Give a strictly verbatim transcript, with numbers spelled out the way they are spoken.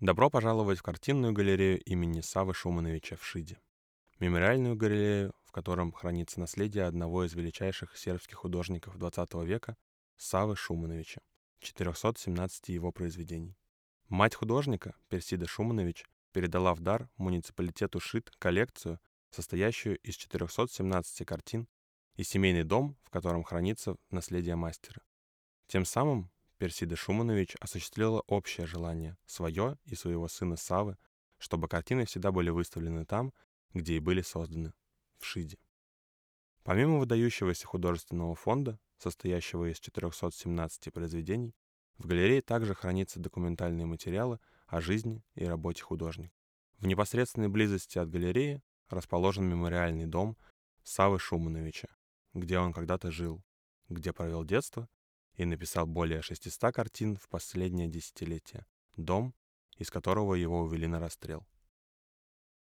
Добро пожаловать в картинную галерею имени Саввы Шумановича в Шиде. Мемориальную галерею, в котором хранится наследие одного из величайших сербских художников двадцатого века Саввы Шумановича, четырехсот семнадцати его произведений. Мать художника, Персида Шуманович, передала в дар муниципалитету Шид коллекцию, состоящую из четырехсот семнадцати картин, и семейный дом, в котором хранится наследие мастера. Тем самым Персида Шуманович осуществила общее желание, свое и своего сына Саввы, чтобы картины всегда были выставлены там, где и были созданы, в Шиде. Помимо выдающегося художественного фонда, состоящего из четырехсот семнадцати произведений, в галерее также хранятся документальные материалы о жизни и работе художника. В непосредственной близости от галереи расположен мемориальный дом Саввы Шумановича, где он когда-то жил, где провел детство и написал более шестисот картин в последнее десятилетие, дом, из которого его увели на расстрел.